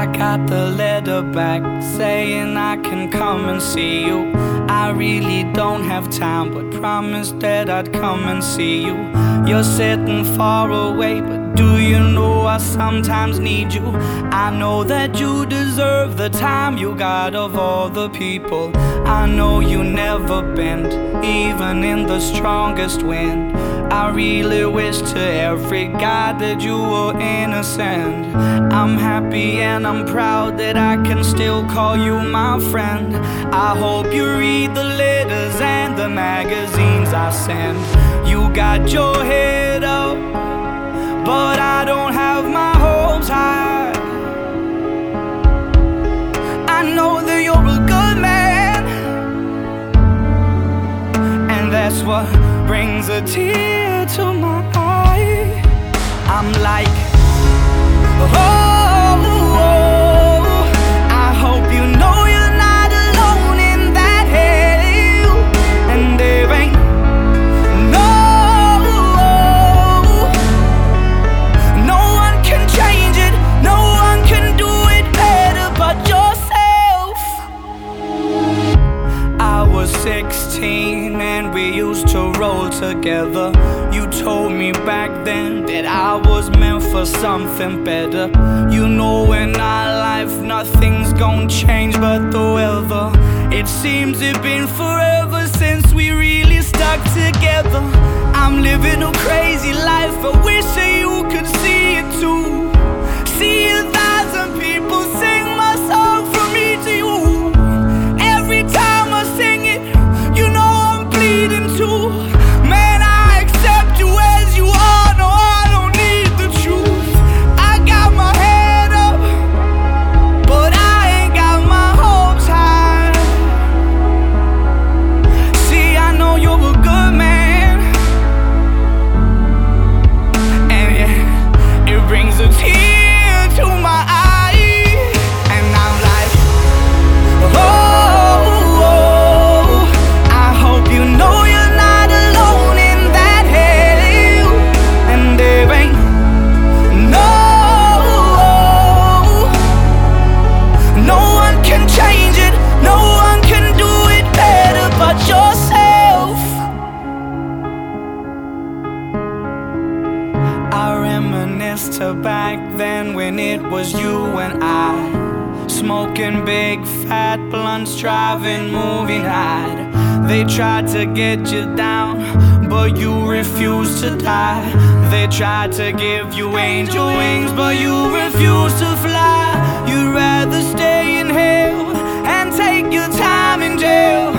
got the letter back saying I can come and see you. I really don't have time, but promised that I'd come and see you. You're sitting far away, but do you know I sometimes need you? I know that you deserve the time you got of all the people. I know you never bend, even in the strongest wind. I really wish to every guy that you were innocent. I'm happy and I'm proud that I can still call you my friend. I hope you read the letters and the magazines I send. You got your head up, but I don't have my hopes high. I know that you're a good man, and that's what brings a tear to my eye. I'm like, oh, I hope you know you're not alone in that hell. And there ain't no one can change it, no one can do it better but yourself. I was 16 and we used to roll together. You told me back then that I was meant for something better. You know in our life nothing's gonna change but the weather. It seems it's been forever since we really stuck together. I'm living a crazy life, I wish that you could see it too. See 1,000 people sing my song from me to you. Every time I sing it, you know I'm bleeding too. Man, I accept you as you are, no I don't need the truth. I got my head up, but I ain't got my hopes high. See, I know you're a good man, and yeah, it brings a tear to my eye. And I'm like, oh, I hope you know you're not alone in that hell. And there ain't no one can change it, no one can do it better but yourself. I reminisce to back then when it was you and I, smoking big fat blunts, driving movie night. They tried to get you down, but you refused to die. They tried to give you angel wings, but you refused to fly. You'd rather stay in hell and take your time in jail.